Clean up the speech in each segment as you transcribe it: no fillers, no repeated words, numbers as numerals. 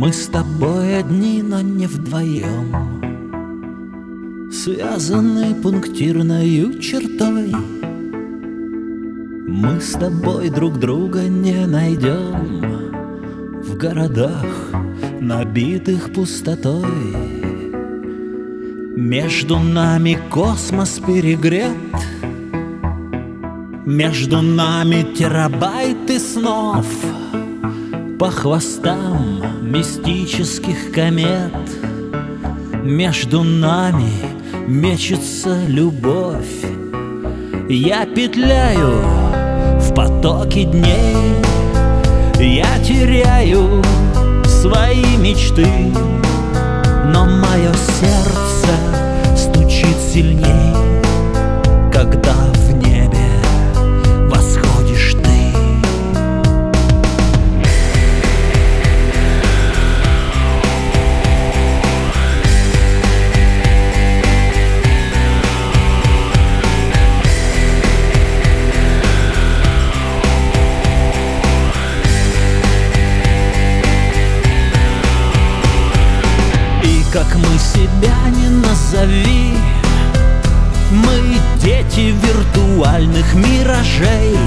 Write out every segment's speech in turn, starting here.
Мы с тобой одни, но не вдвоем, связаны пунктирною чертой. Мы с тобой друг друга не найдем в городах, набитых пустотой. Между нами космос перегрет, между нами терабайты снов по хвостам мистических комет. Между нами мечется любовь. Я петляю в потоке дней, я теряю свои мечты, но мое сердце стучит сильней, когда в небе восходишь ты. Как мы себя не назови, мы дети виртуальных миражей.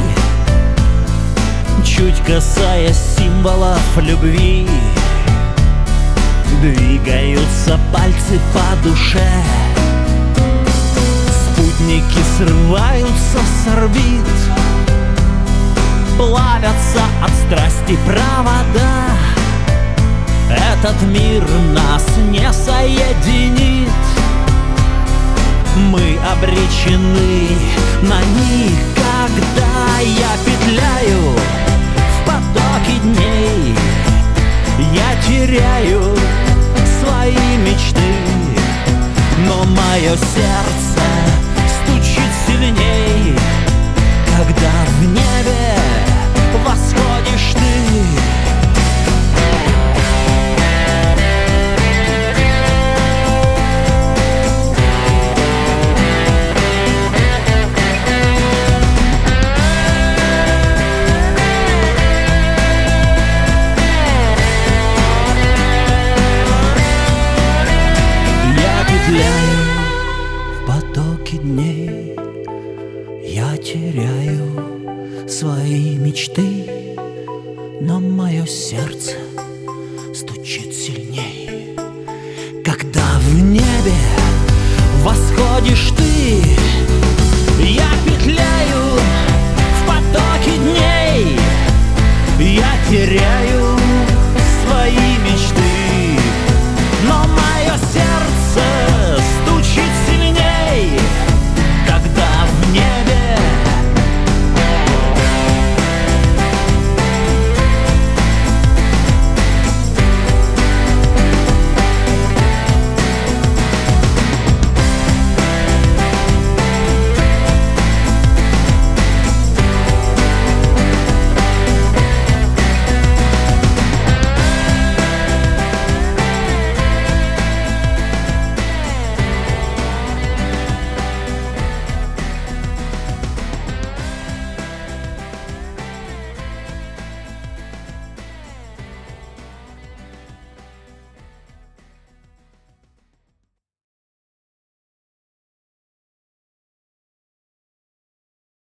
Чуть касаясь символов любви, двигаются пальцы по душе. Спутники срываются с орбит, плавятся от страсти провода. Этот мир нас не соединит, мы обречены на них. Когда я петляю в потоке дней, я теряю свои мечты, но мое сердце стучит сильней, когда в небе восходишь ты. В потоке дней я теряю свои мечты, но мое сердце стучит сильней, когда в небе восходишь ты.